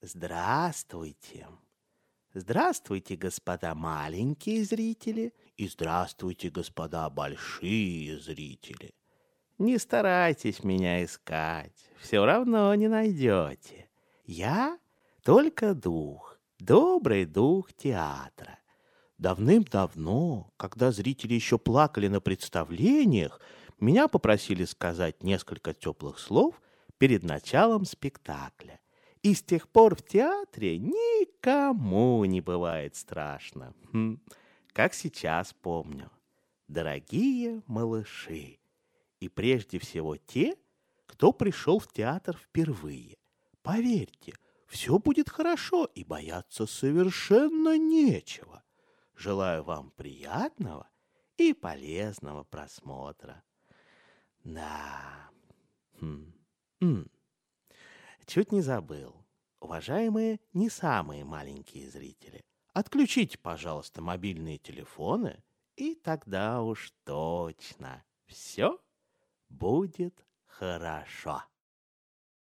Здравствуйте. Здравствуйте, господа маленькие зрители, и здравствуйте, господа большие зрители. Не старайтесь меня искать, все равно не найдете. Я только дух, добрый дух театра. Давным-давно, когда зрители еще плакали на представлениях, меня попросили сказать несколько теплых слов перед началом спектакля. И с тех пор в театре никому не бывает страшно. Как сейчас помню. Дорогие малыши, и прежде всего те, кто пришел в театр впервые. Поверьте, все будет хорошо, и бояться совершенно нечего. Желаю вам приятного и полезного просмотра. Да. Хм. М. Чуть не забыл. Уважаемые не самые маленькие зрители, отключите, пожалуйста, мобильные телефоны, и тогда уж точно все будет хорошо.